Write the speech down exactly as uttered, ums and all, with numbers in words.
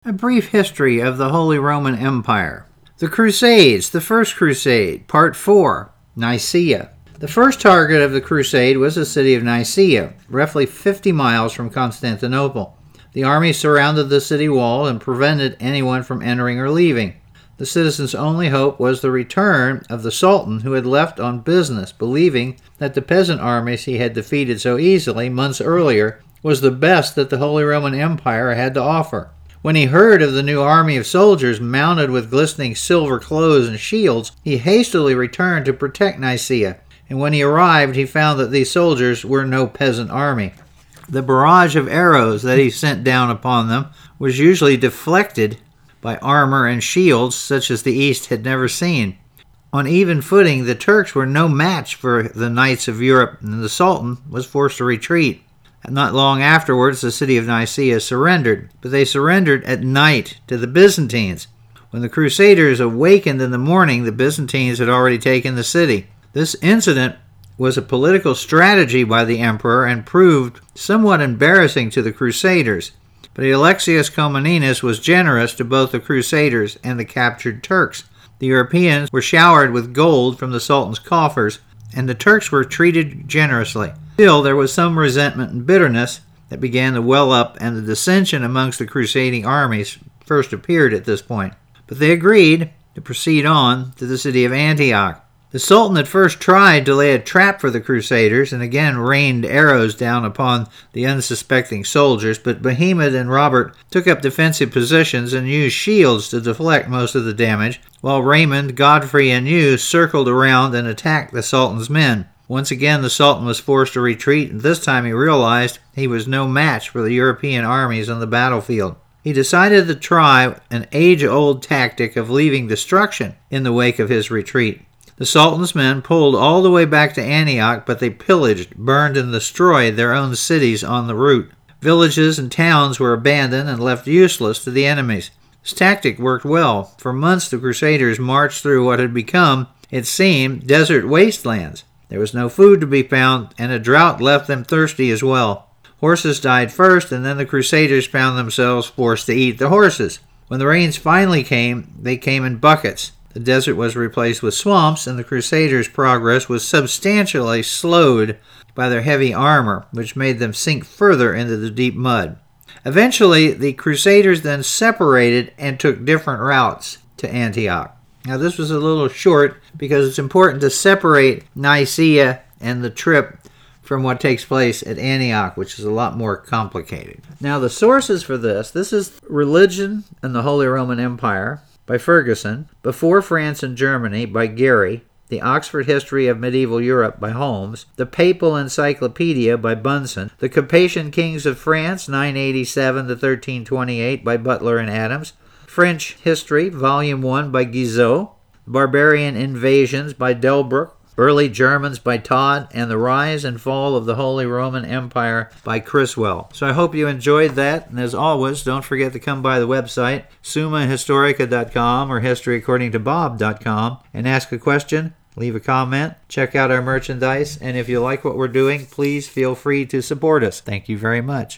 A brief history of the Holy Roman Empire. The Crusades, the First Crusade, Part four, Nicaea. The first target of the crusade was the city of Nicaea, roughly fifty miles from Constantinople. The army surrounded the city wall and prevented anyone from entering or leaving. The citizens' only hope was the return of the Sultan, who had left on business, believing that the peasant armies he had defeated so easily months earlier was the best that the Holy Roman Empire had to offer. When he heard of the new army of soldiers mounted with glistening silver clothes and shields, he hastily returned to protect Nicaea, and when he arrived he found that these soldiers were no peasant army. The barrage of arrows that he sent down upon them was usually deflected by armor and shields such as the East had never seen. On even footing, the Turks were no match for the knights of Europe, and the Sultan was forced to retreat. Not long afterwards, the city of Nicaea surrendered, but they surrendered at night to the Byzantines. When the Crusaders awakened in the morning, the Byzantines had already taken the city. This incident was a political strategy by the emperor and proved somewhat embarrassing to the Crusaders. But Alexius Comnenus was generous to both the Crusaders and the captured Turks. The Europeans were showered with gold from the Sultan's coffers, and the Turks were treated generously. Still, there was some resentment and bitterness that began to well up, and the dissension amongst the crusading armies first appeared at this point. But they agreed to proceed on to the city of Antioch. The Sultan at first tried to lay a trap for the Crusaders and again rained arrows down upon the unsuspecting soldiers, but Bohemond and Robert took up defensive positions and used shields to deflect most of the damage, while Raymond, Godfrey, and Hugh circled around and attacked the Sultan's men. Once again, the Sultan was forced to retreat, and this time he realized he was no match for the European armies on the battlefield. He decided to try an age-old tactic of leaving destruction in the wake of his retreat. The Sultan's men pulled all the way back to Antioch, but they pillaged, burned, and destroyed their own cities on the route. Villages and towns were abandoned and left useless to the enemies. This tactic worked well. For months the Crusaders marched through what had become, it seemed, desert wastelands. There was no food to be found, and a drought left them thirsty as well. Horses died first, and then the Crusaders found themselves forced to eat the horses. When the rains finally came, they came in buckets. The desert was replaced with swamps, and the Crusaders' progress was substantially slowed by their heavy armor, which made them sink further into the deep mud. Eventually, the Crusaders then separated and took different routes to Antioch. Now, this was a little short because it's important to separate Nicaea and the trip from what takes place at Antioch, which is a lot more complicated. Now, the sources for this, this is Religion and the Holy Roman Empire by Ferguson, Before France and Germany by Gary, The Oxford History of Medieval Europe by Holmes, The Papal Encyclopedia by Bunsen, The Capetian Kings of France, nine eighty-seven to thirteen twenty-eight by Butler and Adams, French History, Volume one by Guizot, Barbarian Invasions by Delbruck, Early Germans by Todd, and The Rise and Fall of the Holy Roman Empire by Criswell. So I hope you enjoyed that, and as always, don't forget to come by the website, summa historica dot com or history according to bob dot com, and ask a question, leave a comment, check out our merchandise, and if you like what we're doing, please feel free to support us. Thank you very much.